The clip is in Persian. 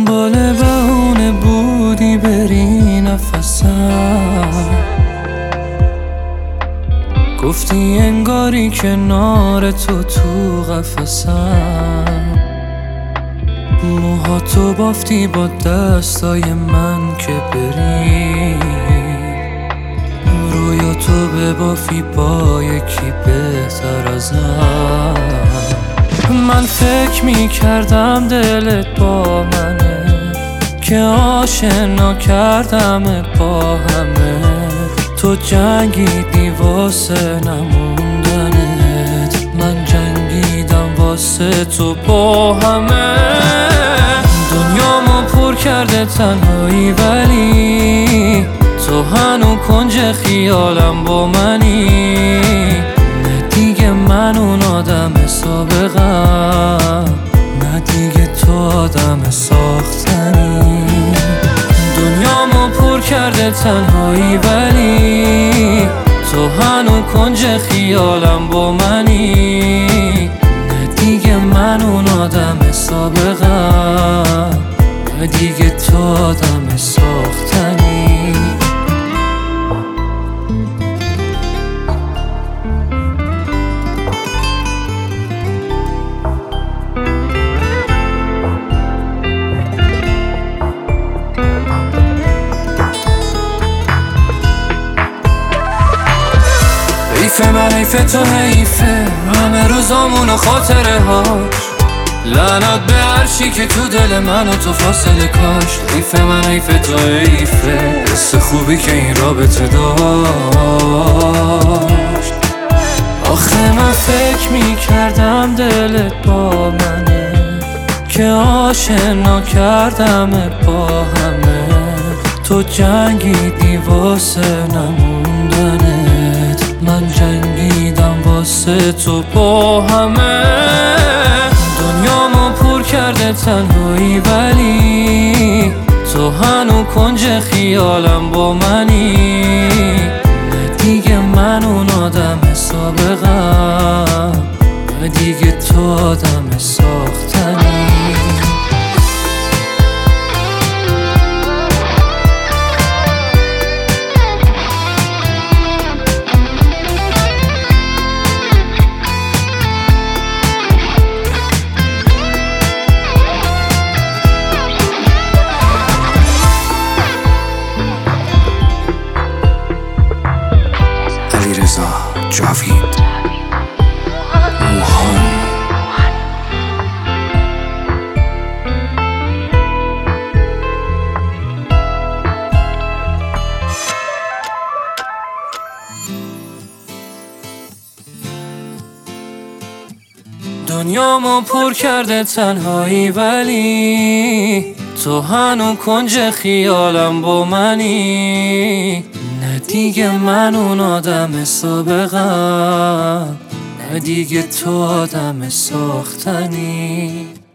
دنبال بهونه بودی بری نفسم، گفتی انگاری کنار تو قفسم. موهاتو بافتی با دستای من که بری، رویاتو ببافی با یکی بهتر ازم. من فکر میکردم دلت با منه، که آشنا کردم با همه. تو جنگیدی واسه نموندنت، من جنگیدم واسه تو با همه. دنیامو پر کرده تنهایی، ولی تو هنو کنج خیالم با منی. نه دیگه من اون آدم سابقم، نه دیگه تو آدم ساختنی. دنیامو پر کرده تنهایی، ولی تو هنو کنج خیالم با منی. نه دیگه من اون آدم سابقم، نه دیگه تو آدم ساختنی. حیفه من حیفه تو حیفه، همه روزامون و خاطره هاش. لعنت به هرچی که تو دل من و تو فاصله کاش. حیفه من حیفه تو حیفه، حس خوبی که این رابطه داشت. آخه من فکر میکردم دلت با منه، که آشنا کردم با همه. تو جنگیدی واسه نموندنت، من جنگیدم واسه تو با همه. دنیامو پر کرده تنهایی، ولی تو هنو کنج خیالم با منی. نه دیگه من اون آدم سابقم، نه دیگه تو آدم ساختنی. جاوید موهان. دنیامو پر کرده تنهایی، ولی تو هنو کنج خیالم با منی. نه دیگه من اون آدم سابقم، نه دیگه تو آدم ساختنی.